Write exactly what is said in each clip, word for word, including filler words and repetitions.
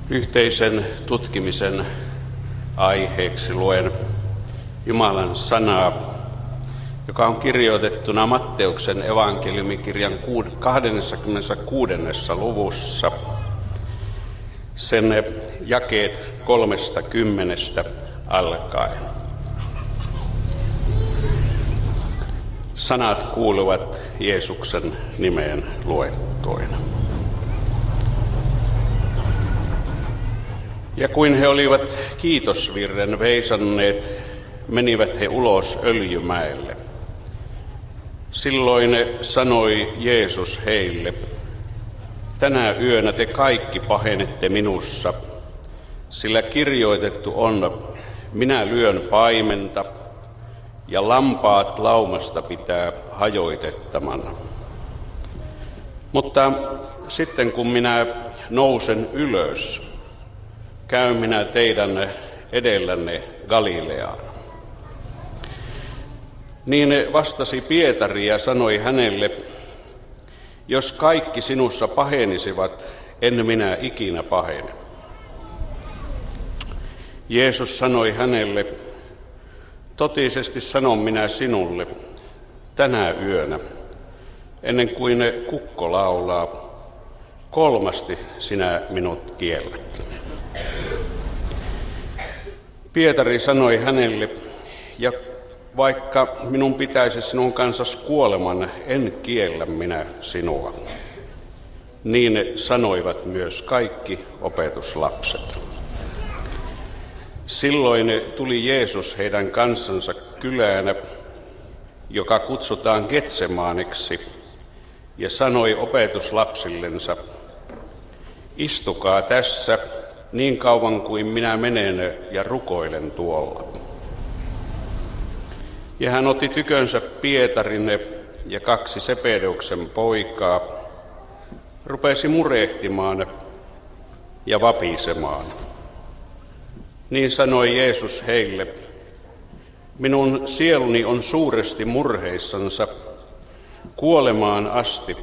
Yhteisen tutkimisen aiheeksi luen Jumalan sanaa, joka on kirjoitettuna Matteuksen evankeliumikirjan kahdeskymmeneskuudes luvussa. Sen jakeet kolmesta kymmenestä alkaen. Sanat kuuluvat Jeesuksen nimeen luettuina. Ja kuin he olivat kiitosvirren veisanneet, menivät he ulos Öljymäelle. Silloin sanoi Jeesus heille: tänä yönä te kaikki pahenette minussa, sillä kirjoitettu on, minä lyön paimenta ja lampaat laumasta pitää hajoitettamana. Mutta sitten kun minä nousen ylös, käyn minä teidän edellänne Galileaan. Niin vastasi Pietari ja sanoi hänelle: jos kaikki sinussa pahenisivat, en minä ikinä pahene. Jeesus sanoi hänelle: totisesti sanon minä sinulle, tänä yönä, ennen kuin kukko laulaa, kolmasti sinä minut kiellät. Pietari sanoi hänelle: ja vaikka minun pitäisi sinun kanssasi kuoleman, en kiellä minä sinua. Niin sanoivat myös kaikki opetuslapset. Silloin tuli Jeesus heidän kansansa kylään, joka kutsutaan Getsemaniksi, ja sanoi opetuslapsillensa: istukaa tässä niin kauan kuin minä menen ja rukoilen tuolla. Ja hän otti tykönsä Pietarin ja kaksi Sebedeuksen poikaa, rupesi murehtimaan ja vapisemaan. Niin sanoi Jeesus heille: minun sieluni on suuresti murheissansa kuolemaan asti.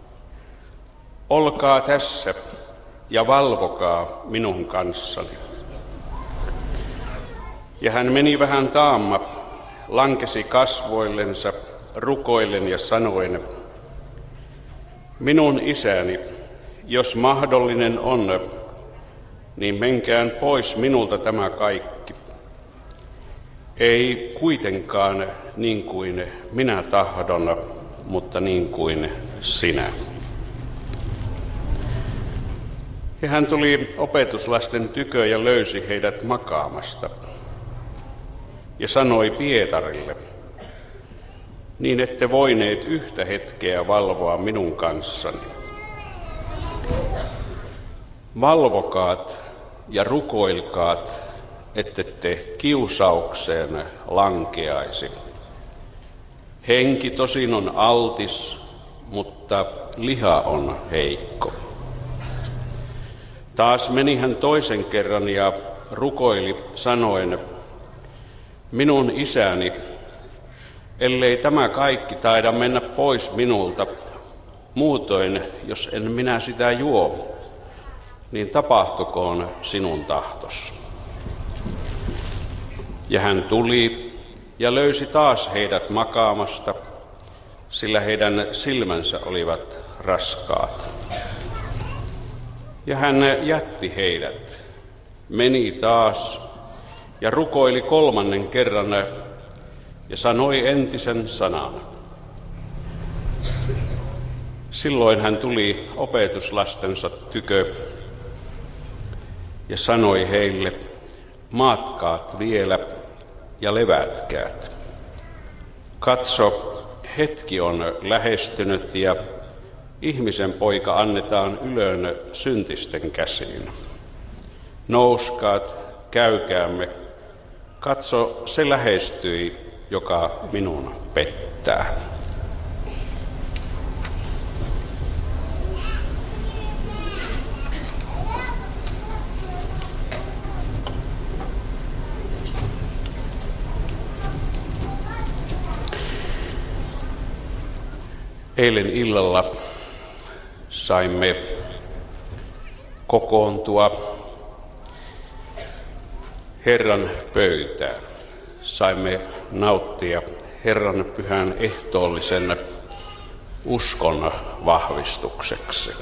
Olkaa tässä ja valvokaa minun kanssani. Ja hän meni vähän taamma, lankesi kasvoillensa, rukoillen ja sanoen: minun isäni, jos mahdollinen on, niin menkään pois minulta tämä kaikki. Ei kuitenkaan niin kuin minä tahdon, mutta niin kuin sinä. Ja hän tuli opetuslasten tykö ja löysi heidät makaamasta. Ja sanoi Pietarille: niin ette voineet yhtä hetkeä valvoa minun kanssani. Valvokaat ja rukoilkaat, ettette kiusaukseen lankeaisi. Henki tosin on altis, mutta liha on heikko. Taas meni hän toisen kerran ja rukoili sanoen: minun isäni, ellei tämä kaikki taida mennä pois minulta, muutoin, jos en minä sitä juo, niin tapahtukoon sinun tahtos. Ja hän tuli ja löysi taas heidät makaamasta, sillä heidän silmänsä olivat raskaat. Ja hän jätti heidät, meni taas ja rukoili kolmannen kerran ja sanoi entisen sanan. Silloin hän tuli opetuslastensa tykö ja sanoi heille: maatkaat vielä ja levätkäät. Katso, hetki on lähestynyt ja ihmisen poika annetaan ylöön syntisten käsiin. Nouskaat, käykäämme. Katso, se lähestyi, joka minun pettää. Eilen illalla saimme kokoontua Herran pöytään. Saimme nauttia Herran pyhän ehtoollisen uskon vahvistukseksi.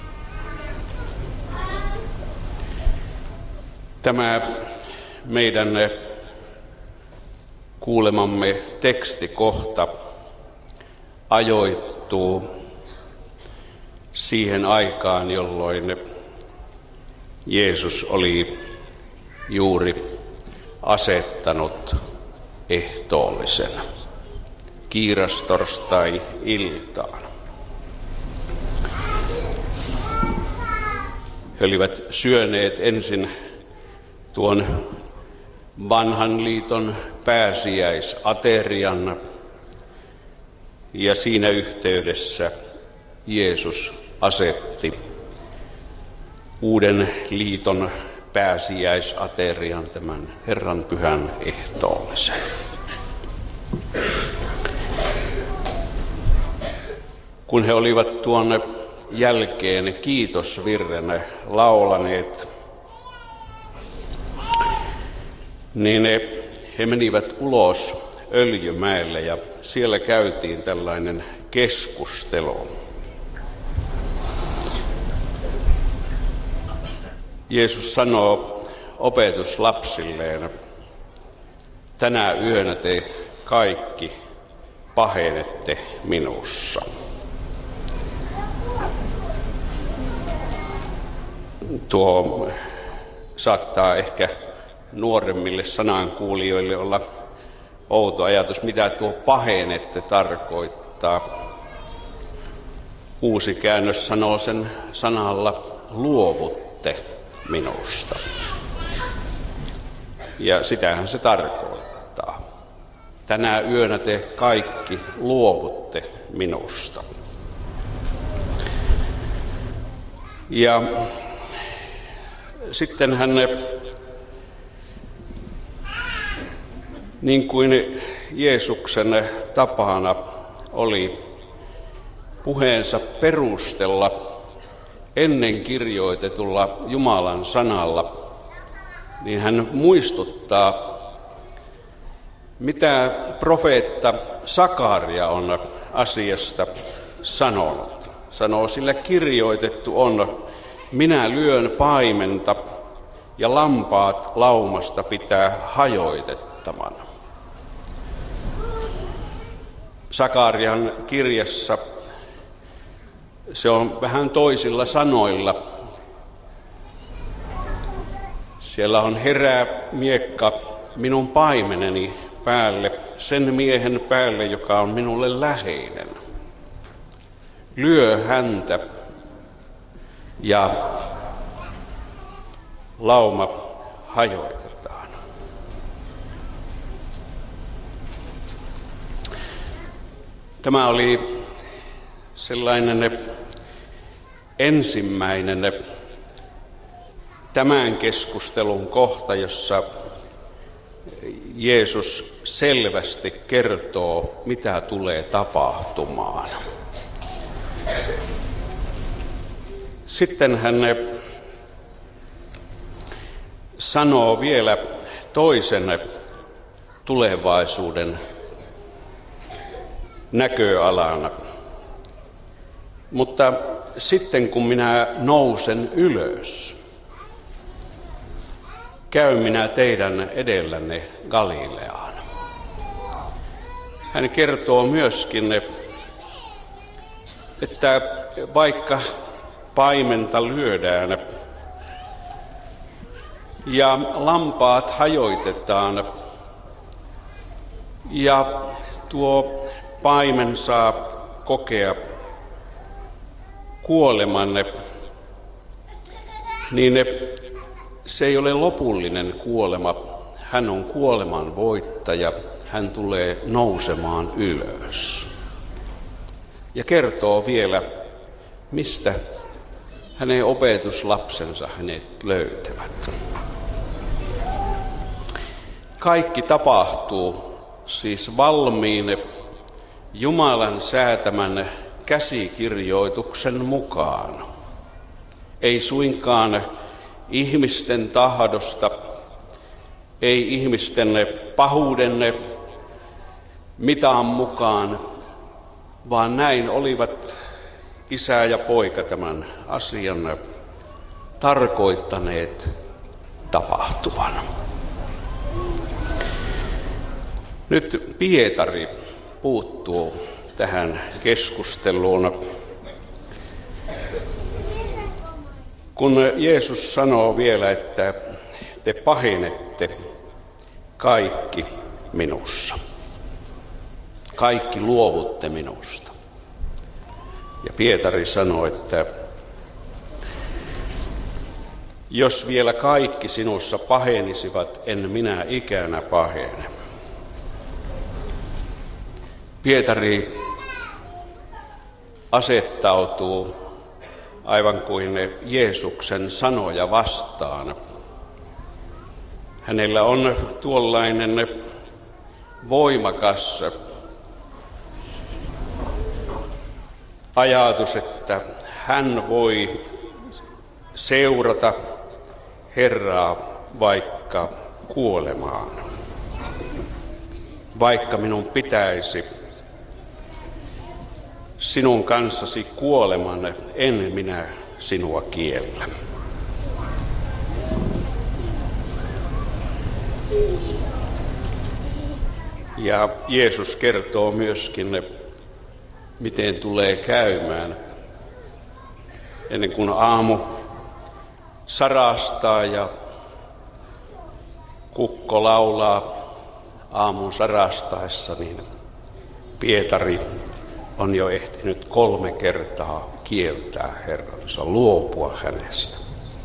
Tämä meidän kuulemamme tekstikohta ajoittuu siihen aikaan, jolloin Jeesus oli juuri asettanut ehtoollisen kiirastorstai-iltaan. He olivat syöneet ensin tuon vanhan liiton pääsiäisaterian, ja siinä yhteydessä Jeesus asetti uuden liiton pääsiäisaterian, tämän Herran pyhän ehtoollisen. Kun he olivat tuon jälkeen kiitosvirren laulaneet, niin he menivät ulos Öljymäelle ja siellä käytiin tällainen keskustelu. Jeesus sanoo opetuslapsilleen, tänä yönä te kaikki pahenette minussa. Tuo saattaa ehkä nuoremmille sanankuulijoille olla outo ajatus, mitä tuo pahenette tarkoittaa. Uusi käännös sanoo sen sanalla luovutte minusta. Ja sitähän se tarkoittaa. Tänä yönä te kaikki luovutte minusta. Ja sitten hän, niin kuin Jeesuksen tapana oli puheensa perustella ennen kirjoitetulla Jumalan sanalla, niin hän muistuttaa, mitä profeetta Sakaria on asiasta sanonut. Sanoo, sillä kirjoitettu on, minä lyön paimenta ja lampaat laumasta pitää hajoitettavan. Sakarian kirjassa se on vähän toisilla sanoilla. Siellä on herää miekka minun paimeneni päälle, sen miehen päälle, joka on minulle läheinen. Lyö häntä ja lauma hajoitetaan. Tämä oli sellainen ensimmäinen tämän keskustelun kohta, jossa Jeesus selvästi kertoo, mitä tulee tapahtumaan. Sitten hän sanoo vielä toisen tulevaisuuden näköalana. Mutta sitten kun minä nousen ylös, käyn minä teidän edellänne Galileaan. Hän kertoo myöskin, että vaikka paimenta lyödään ja lampaat hajoitetaan ja tuo paimen saa kokea kuoleman, niin se ei ole lopullinen kuolema. Hän on kuoleman voittaja. Hän tulee nousemaan ylös. Ja kertoo vielä, mistä hänen opetuslapsensa hänet löytävät. Kaikki tapahtuu siis valmiin Jumalan säätämän käsikirjoituksen mukaan. Ei suinkaan ihmisten tahdosta ei ihmisten pahuuden mitaan mukaan, vaan näin olivat isä ja poika tämän asian tarkoittaneet tapahtuvan. Nyt Pietari puuttuu tähän keskusteluun, kun Jeesus sanoo vielä, että te pahenette kaikki minussa. Kaikki luovutte minusta. Ja Pietari sanoo, että jos vielä kaikki sinussa pahenisivat, en minä ikänä pahene. Pietari asettautuu aivan kuin Jeesuksen sanoja vastaan. Hänellä on tuollainen voimakas ajatus, että hän voi seurata Herraa vaikka kuolemaan. Vaikka minun pitäisi sinun kanssasi kuoleman, en minä sinua kiellä. Ja Jeesus kertoo myöskin, miten tulee käymään ennen kuin aamu sarastaa ja kukko laulaa aamun sarastaessa, niin Pietari on jo ehtinyt kolme kertaa kieltää Herransa, luopua hänestä.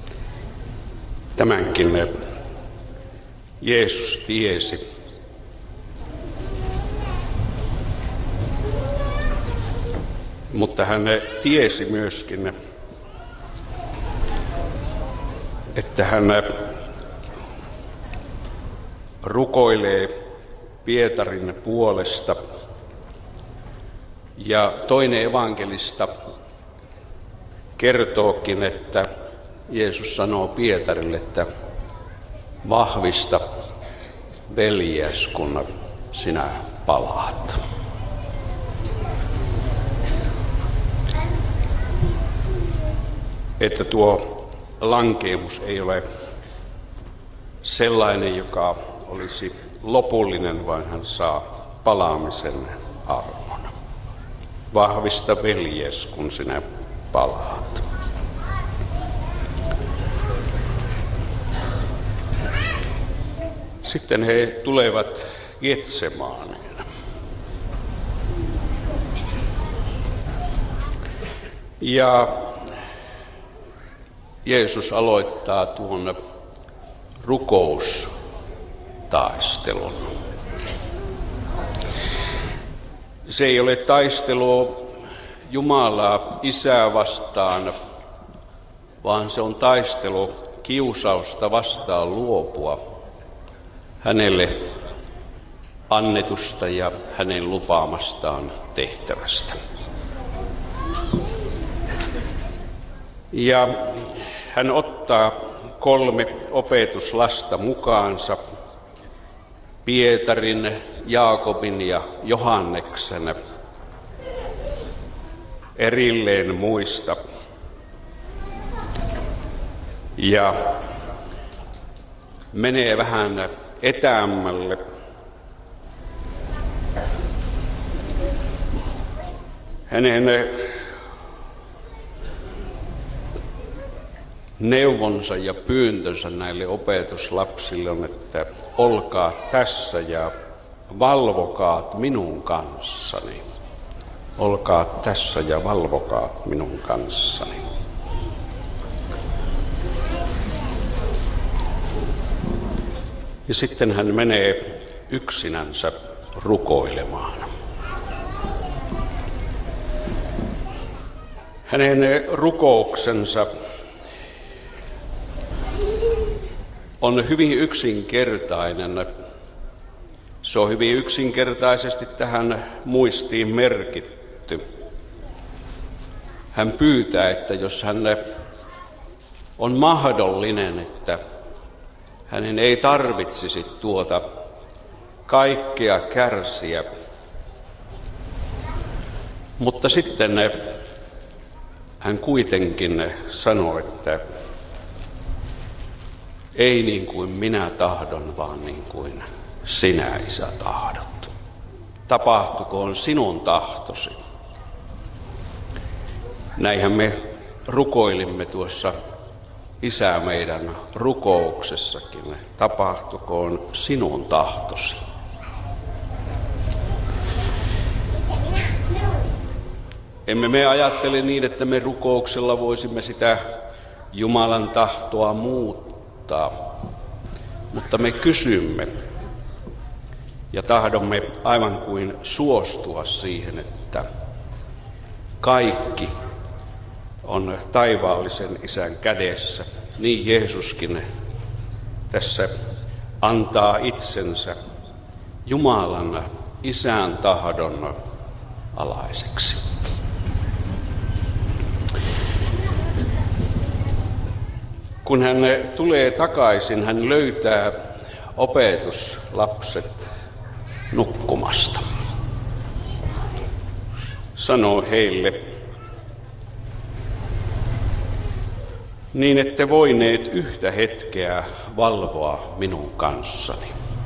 Tämänkin Jeesus tiesi. Mutta hän tiesi myöskin, että hän rukoilee Pietarin puolesta. Ja toinen evankelista kertookin, että Jeesus sanoo Pietarille, että vahvista veljes, kun sinä palaat. Että tuo lankeemus ei ole sellainen, joka olisi lopullinen, vaan hän saa palaamisen armon. Vahvista veljes, kun sinä palaat. Sitten he tulevat Getsemaaniin. Ja Jeesus aloittaa tuon rukoustaistelun. Se ei ole taistelua Jumalaa Isää vastaan, vaan se on taistelu kiusausta vastaan luopua hänelle annetusta ja hänen lupaamastaan tehtävästä. Ja hän ottaa kolme opetuslasta mukaansa, Pietarin, Jaakobin ja Johanneksen, erilleen muista. Ja menee vähän etäämmälle. Hänen neuvonsa ja pyyntönsä näille opetuslapsille on, että olkaa tässä ja valvokaat minun kanssani. Olkaa tässä ja valvokaat minun kanssani. Ja sitten hän menee yksinänsä rukoilemaan. Hänen rukouksensa on hyvin yksinkertainen. Se on hyvin yksinkertaisesti tähän muistiin merkitty. Hän pyytää, että jos hän on mahdollinen, että hänen ei tarvitsisi tuota kaikkea kärsiä. Mutta sitten hän kuitenkin sanoi, että ei niin kuin minä tahdon, vaan niin kuin sinä, Isä, tahdot. Tapahtukoon sinun tahtosi. Näinhän me rukoilimme tuossa Isä meidän rukouksessakin. Tapahtukoon sinun tahtosi. Emme me ajattele niin, että me rukouksella voisimme sitä Jumalan tahtoa muuttaa, mutta me kysymme ja tahdomme aivan kuin suostua siihen, että kaikki on taivaallisen Isän kädessä. Niin Jeesuskin tässä antaa itsensä Jumalan Isän tahdon alaiseksi. Kun hän tulee takaisin, hän löytää opetuslapset nukkumasta. Sanoo heille, niin ette voineet yhtä hetkeä valvoa minun kanssani.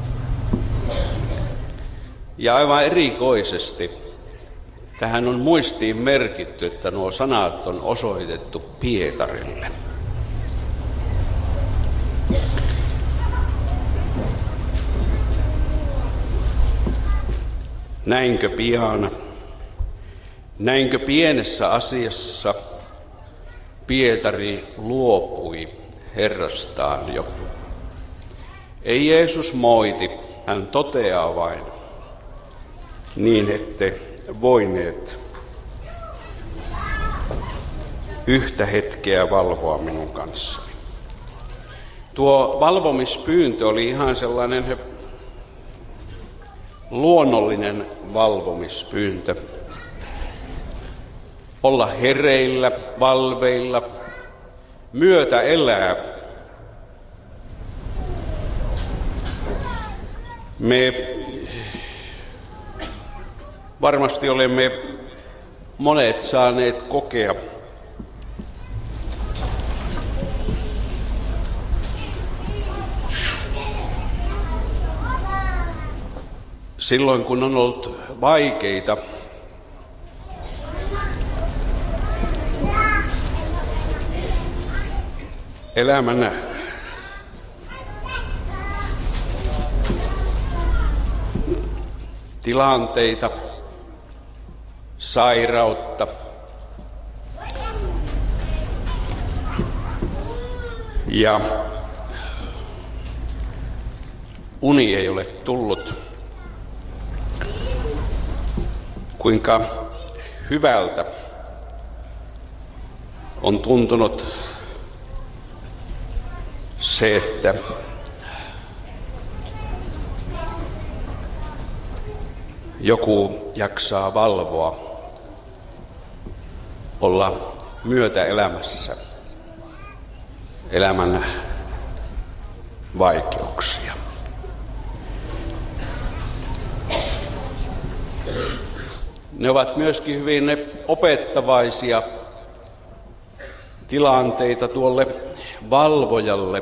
Ja aivan erikoisesti tähän on muistiin merkitty, että nuo sanat on osoitettu Pietarille. Näinkö pian, näinkö pienessä asiassa Pietari luopui Herrastaan jo. Ei Jeesus moiti, hän toteaa vain, niin ette voineet yhtä hetkeä valvoa minun kanssani. Tuo valvomispyyntö oli ihan sellainen luonnollinen valvomispyyntö. Olla hereillä, valveilla, myötä elää. Me varmasti olemme monet saaneet kokea silloin, kun on ollut vaikeita elämän tilanteita, sairautta ja uni ei ole tullut. Kuinka hyvältä on tuntunut se, että joku jaksaa valvoa, olla myötäelämässä elämän vaikeuksia. Ne ovat myöskin hyvin opettavaisia tilanteita tuolle valvojalle,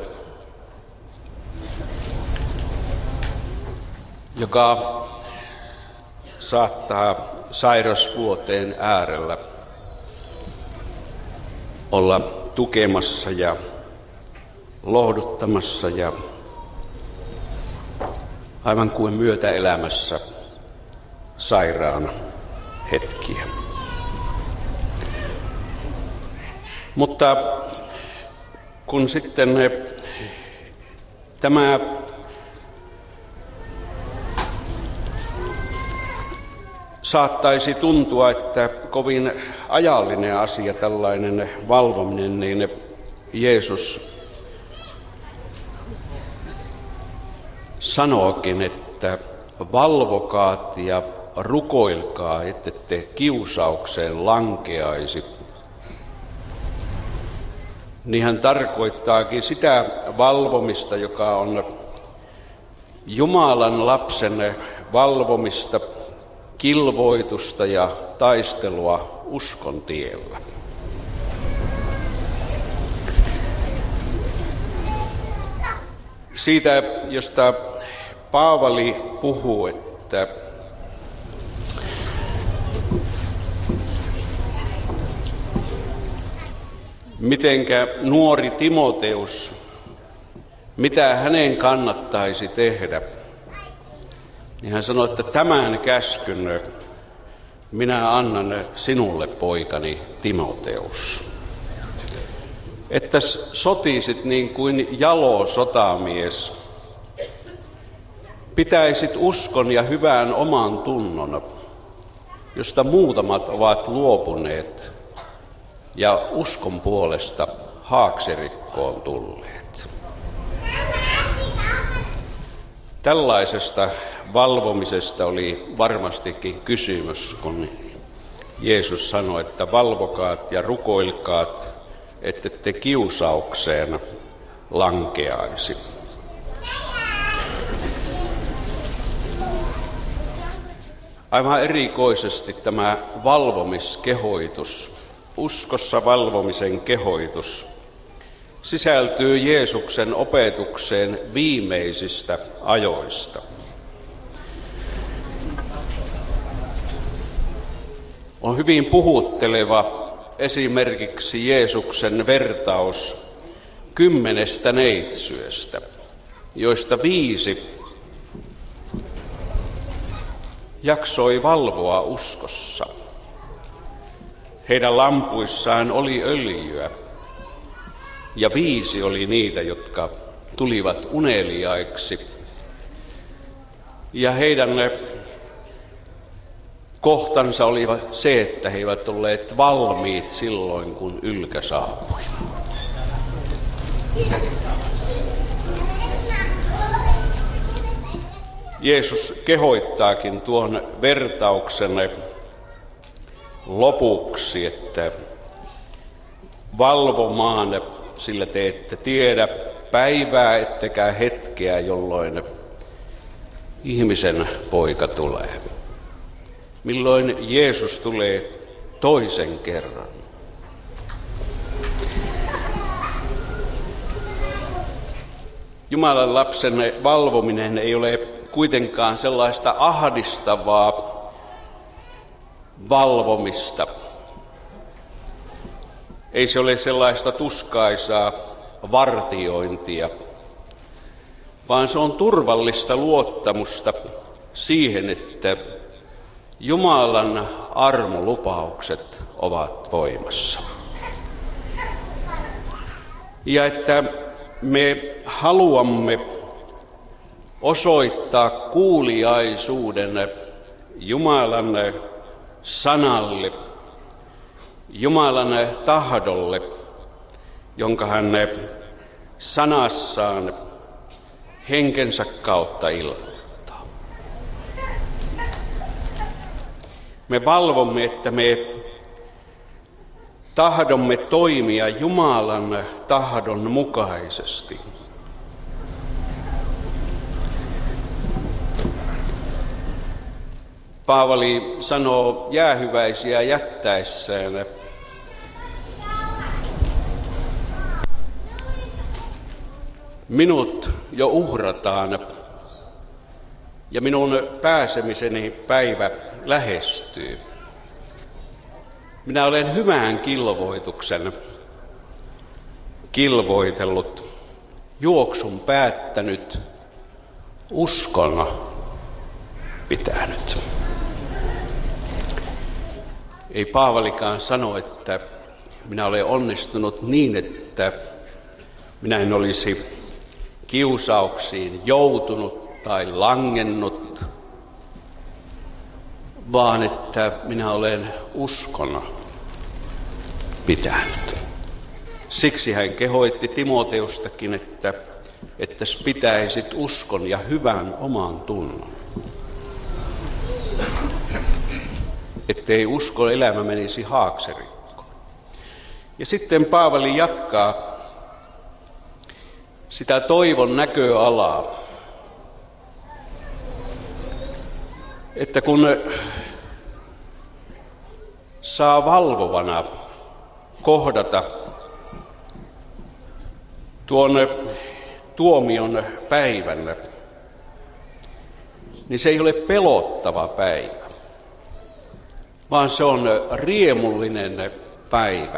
joka saattaa sairasvuoteen äärellä olla tukemassa ja lohduttamassa ja aivan kuin myötäelämässä sairaana hetkiä. Mutta kun sitten tämä saattaisi tuntua, että kovin ajallinen asia tällainen valvominen, niin Jeesus sanookin, että valvokaat ja rukoilkaa, ettette kiusaukseen lankeaisi. niin hän tarkoittaakin sitä valvomista, joka on Jumalan lapsen valvomista, kilvoitusta ja taistelua uskon tiellä. Siitä, josta Paavali puhuu, että mitenkä nuori Timoteus, mitä hänen kannattaisi tehdä, niin hän sanoi, että tämän käskyn minä annan sinulle, poikani Timoteus. Että sotisit niin kuin jalo sotamies, pitäisit uskon ja hyvän oman tunnon, josta muutamat ovat luopuneet ja uskon puolesta haaksirikkoon tulleet. Tällaisesta valvomisesta oli varmastikin kysymys, kun Jeesus sanoi, että valvokaat ja rukoilkaat, että te kiusaukseen lankeaisi. Aivan erikoisesti tämä valvomiskehoitus, uskossa valvomisen kehoitus, sisältyy Jeesuksen opetukseen viimeisistä ajoista. On hyvin puhutteleva esimerkiksi Jeesuksen vertaus kymmenestä neitsyöstä, joista viisi jaksoi valvoa uskossa. Heidän lampuissaan oli öljyä, ja viisi oli niitä, jotka tulivat uneliaiksi. Ja heidän kohtansa oli se, että he eivät olleet valmiit silloin, kun ylkä saapui. Jeesus kehoittaakin tuon vertauksen lopuksi, että valvomaan, sillä te ette tiedä päivää ettekä hetkeä, jolloin ihmisen poika tulee. Milloin Jeesus tulee toisen kerran. Jumalan lapsen valvominen ei ole kuitenkaan sellaista ahdistavaa valvomista. Ei se ole sellaista tuskaisaa vartiointia, vaan se on turvallista luottamusta siihen, että Jumalan armolupaukset ovat voimassa. Ja että me haluamme osoittaa kuuliaisuuden Jumalan sanalle, Jumalan tahdolle, jonka hän sanassaan henkensä kautta ilmoittaa. Me valvomme, että me tahdomme toimia Jumalan tahdon mukaisesti. Paavali sanoo jäähyväisiä jättäessään, minut jo uhrataan ja minun pääsemiseni päivä lähestyy. Minä olen hyvän kilvoituksen kilvoitellut, juoksun päättänyt, uskon pitänyt. Ei Paavalikaan sano, että minä olen onnistunut niin, että minä en olisi kiusauksiin joutunut tai langennut, vaan että minä olen uskon pitänyt. Siksi hän kehoitti Timoteustakin, että, että pitäisit uskon ja hyvän oman tunnon. Ettei uskon elämä menisi haaksirikkoon. Ja sitten Paavali jatkaa sitä toivon näköalaa, että kun saa valvovana kohdata tuon tuomion päivän, niin se ei ole pelottava päivä, vaan se on riemullinen päivä.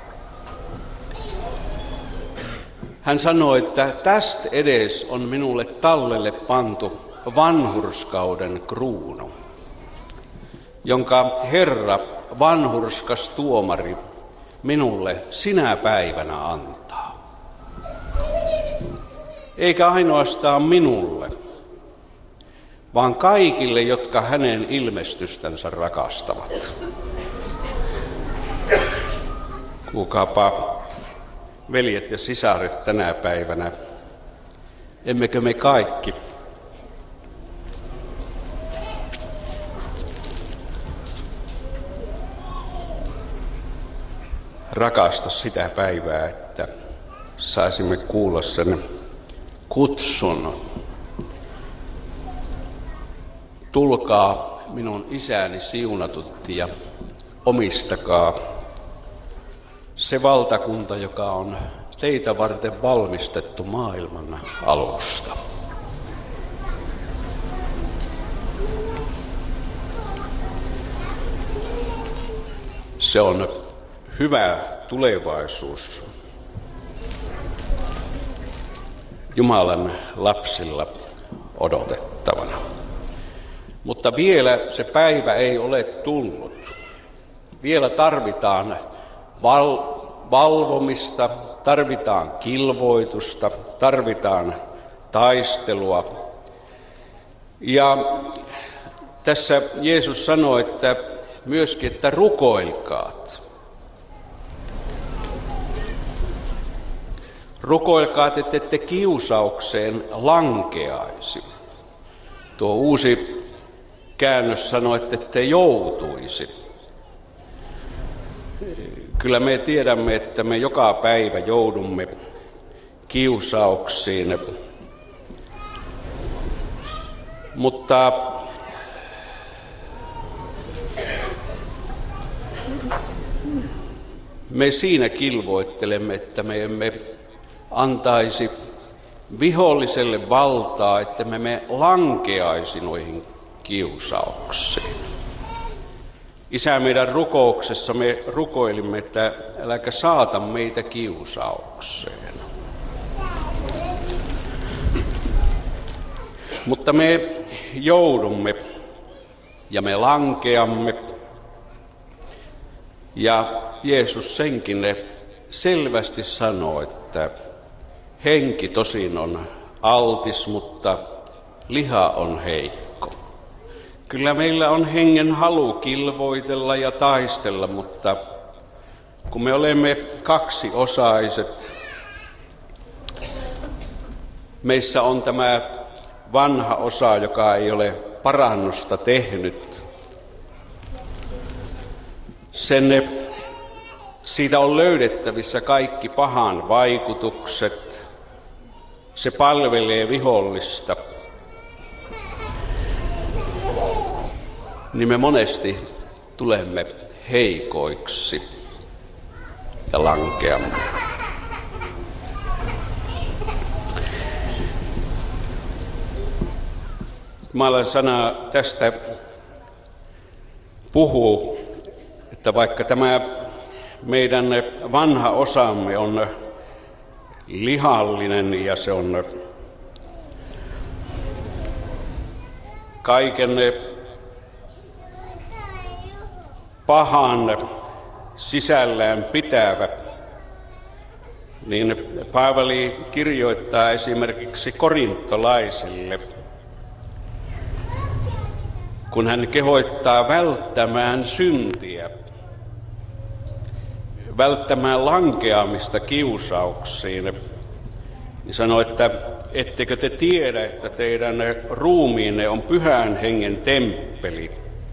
Hän sanoi, että tästä edes on minulle tallelle pantu vanhurskauden kruunu, jonka Herra, vanhurskas tuomari, minulle sinä päivänä antaa. Eikä ainoastaan minulle, vaan kaikille, jotka hänen ilmestystänsä rakastavat. Kuulkaapa, veljet ja sisaret, tänä päivänä, emmekö me kaikki rakasta sitä päivää, että saisimme kuulla sen kutsun. Tulkaa minun isäni siunatutti ja omistakaa se valtakunta, joka on teitä varten valmistettu maailman alusta. Se on hyvä tulevaisuus Jumalan lapsilla odotettavana. Mutta vielä se päivä ei ole tullut. Vielä tarvitaan val- valvomista, tarvitaan kilvoitusta, tarvitaan taistelua. Ja tässä Jeesus sanoi, että myöskin, että rukoilkaat. Rukoilkaat, että ette kiusaukseen lankeaisi. Tuo uusi käännös sanoi, että ette joutuisi. Kyllä me tiedämme, että me joka päivä joudumme kiusauksiin, mutta me siinä kilvoittelemme, että me emme antaisi viholliselle valtaa, että me, me lankeaisi noihin kiusauksiin. Isä, meidän rukouksessa me rukoilimme, että äläkä saata meitä kiusaukseen. Mutta me joudumme ja me lankeamme. Ja Jeesus senkin selvästi sanoo, että henki tosin on altis, mutta liha on heikko. Kyllä meillä on hengen halu kilvoitella ja taistella, mutta kun me olemme kaksiosaiset, meissä on tämä vanha osa, joka ei ole parannusta tehnyt. Sen, siitä on löydettävissä kaikki pahan vaikutukset. Se palvelee vihollista. Niin me monesti tulemme heikoiksi ja lankeamme. Jumalan sana tästä puhuu, että vaikka tämä meidän vanha osamme on lihallinen ja se on kaiken pahan sisällään pitävä, niin Paavali kirjoittaa esimerkiksi korintolaisille, kun hän kehoittaa välttämään syntiä, välttämään lankeamista kiusauksiin, niin sanoo, että ettekö te tiedä, että teidän ruumiinne on pyhän hengen temppeli,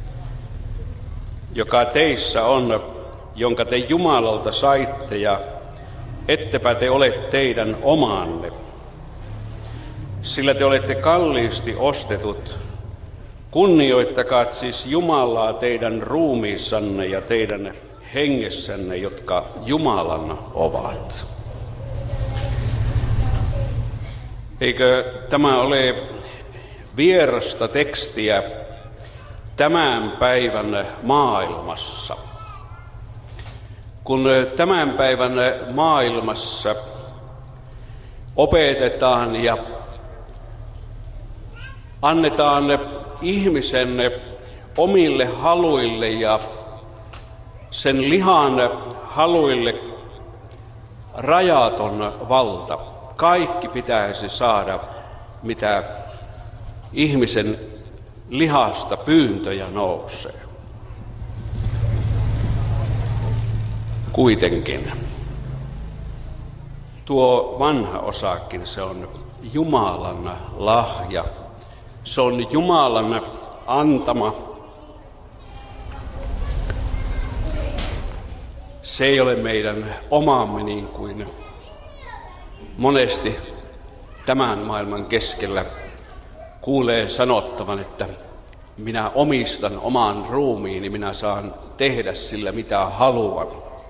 joka teissä on, jonka te Jumalalta saitte, ja ettepä te ole teidän omanne. sillä te olette kalliisti ostetut. Kunnioittakaa siis Jumalaa teidän ruumiissanne ja teidän hengessänne, jotka Jumalan ovat. Eikö tämä ole vierasta tekstiä tämän päivän maailmassa? Kun tämän päivän maailmassa opetetaan ja annetaan ihmisen omille haluille ja sen lihan haluille rajaton valta. Kaikki pitäisi saada, mitä ihmisen lihasta pyyntöjä nousee. Kuitenkin tuo vanha osakin, se on Jumalan lahja. Se on Jumalan antama. Se ei ole meidän omamme niin kuin monesti tämän maailman keskellä kuulee sanottavan, että minä omistan oman ruumiini, minä saan tehdä sillä mitä haluan.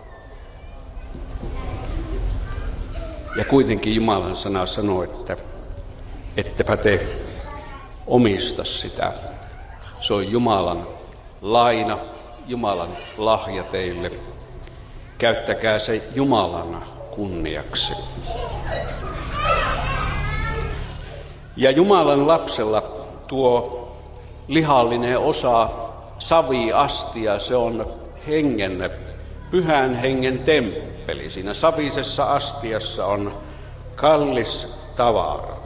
Ja kuitenkin Jumalan sana sanoo, että ettepä te omista sitä. Se on Jumalan laina, Jumalan lahja teille. Käyttäkää se Jumalan kunniaksi. Ja Jumalan lapsella tuo lihallinen osa saviastia, se on hengen, pyhän hengen temppeli. Siinä savisessa astiassa on kallis tavara.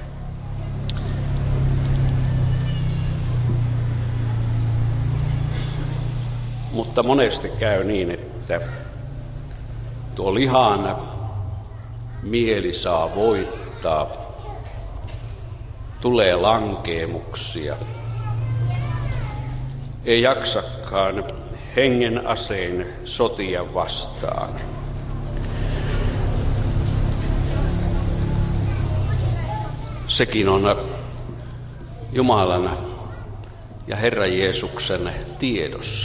Mutta monesti käy niin, että tuo lihan mieli saa voittaa, tulee lankeemuksia, ei jaksakaan hengen asein sotia vastaan. Sekin on Jumalan ja Herran Jeesuksen tiedossa.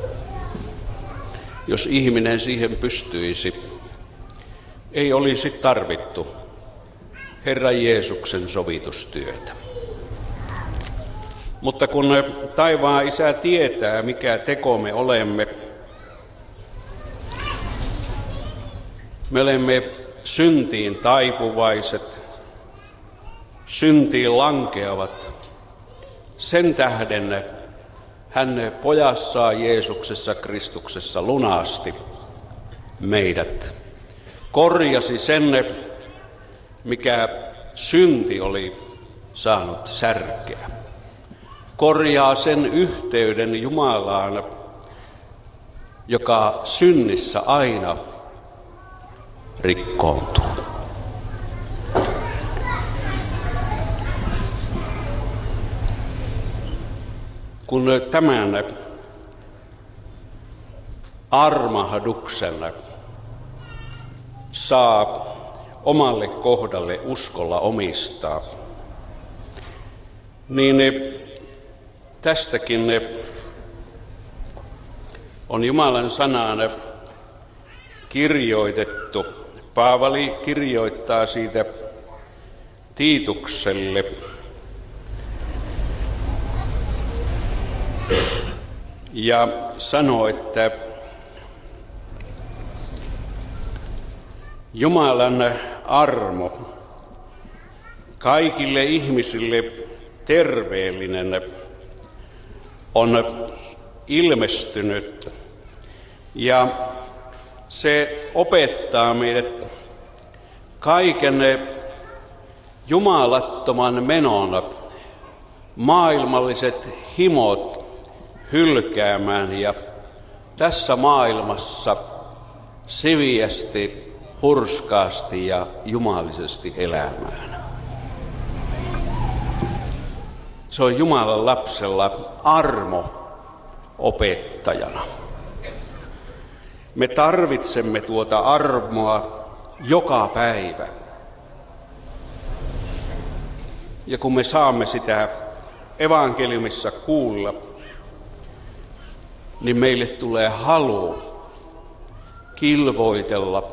Jos ihminen siihen pystyisi, ei olisi tarvittu Herran Jeesuksen sovitustyötä. Mutta kun taivaan Isä tietää, mikä teko me olemme, me olemme syntiin taipuvaiset, syntiin lankeavat. Sen tähden hän pojassaan Jeesuksessa Kristuksessa lunasti meidät. Korjasi sen, mikä synti oli saanut särkeä. Korjaa sen yhteyden Jumalaan, joka synnissä aina rikkoontuu. Kun tämän armahduksen saa omalle kohdalle uskolla omistaa, niin tästäkin on Jumalan sanaan kirjoitettu. Paavali kirjoittaa siitä Tiitukselle. Ja sanoo, että Jumalan armo kaikille ihmisille terveellinen on ilmestynyt ja se opettaa meidät kaiken jumalattoman menon, maailmalliset himot hylkäämään ja tässä maailmassa siviästi, hurskaasti ja jumalisesti elämään. Se on Jumalan lapsella armo opettajana. Me tarvitsemme tuota armoa joka päivä. ja kun me saamme sitä evankeliumissa kuulla, niin meille tulee halu kilvoitella,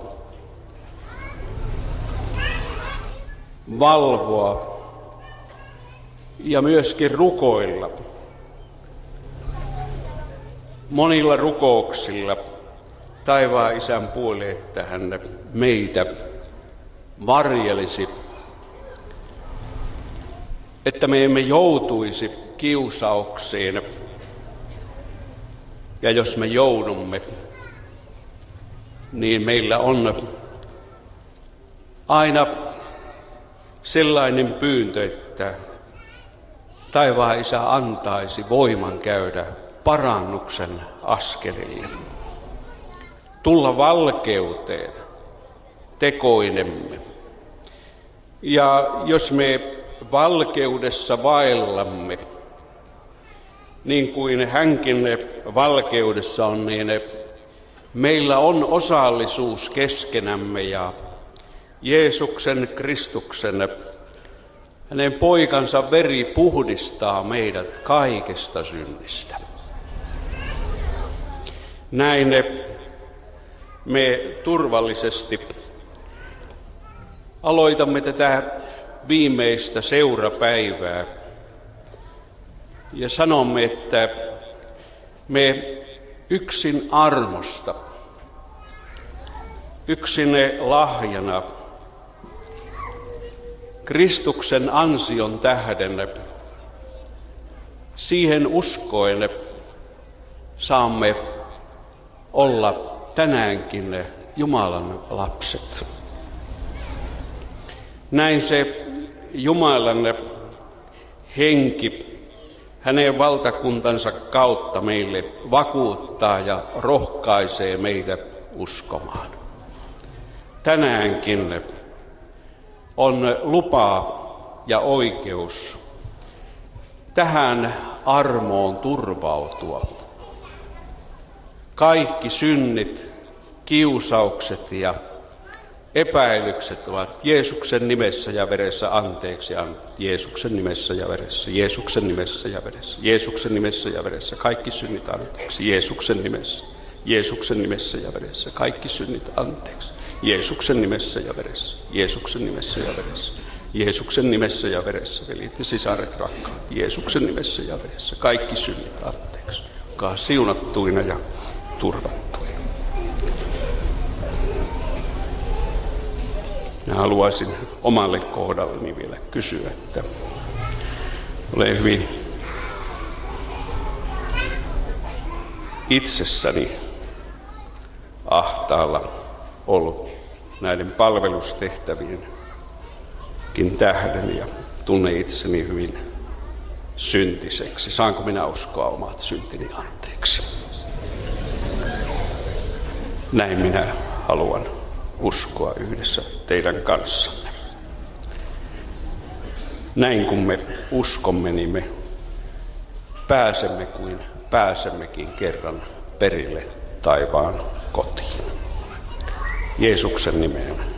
valvoa ja myöskin rukoilla. Monilla rukouksilla taivaan Isän puoleen, että hän meitä varjelisi, että me emme joutuisi kiusaukseen. Ja jos me joudumme, niin meillä on aina sellainen pyyntö, että taivaan Isä antaisi voiman käydä parannuksen askelille. Tulla valkeuteen tekoinemme. Ja jos me valkeudessa vaellamme, niin kuin hänkin valkeudessa on, niin meillä on osallisuus keskenämme ja Jeesuksen Kristuksen, hänen poikansa veri puhdistaa meidät kaikesta synnistä. Näin me turvallisesti aloitamme tätä viimeistä seurapäivää ja sanomme, että me yksin armosta, yksin lahjana, Kristuksen ansion tähden, siihen uskoen saamme olla tänäänkin Jumalan lapset. Näin se Jumalan henki hänen valtakuntansa kautta meille vakuuttaa ja rohkaisee meitä uskomaan. Tänäänkin on lupa ja oikeus tähän armoon turvautua. Kaikki synnit, kiusaukset ja epäilykset ovat Jeesuksen nimessä ja veressä anteeksi annettu. Jeesuksen nimessä ja veressä, Jeesuksen nimessä ja veressä, Jeesuksen nimessä ja veressä, kaikki synnit anteeksi. Jeesuksen nimessä, Jeesuksen nimessä ja veressä, kaikki synnit anteeksi. Jeesuksen nimessä ja veressä, Jeesuksen nimessä ja veressä, Jeesuksen nimessä ja veressä, velit ja sisaret rakkaat, Jeesuksen nimessä ja veressä, kaikki synnit anteeksi. Olkaa siunattuina ja turvattuina. Minä haluaisin omalle kohdalleni vielä kysyä, että olen hyvin itsessäni ahtaalla ollut näiden palvelustehtävienkin tähden ja tunnen itseni hyvin syntiseksi. Saanko minä uskoa omat syntini anteeksi? Näin minä haluan uskoa yhdessä teidän kanssanne. Näin kun me uskomme, niin me pääsemme kuin pääsemmekin kerran perille taivaan kotiin. Jeesuksen nimeen.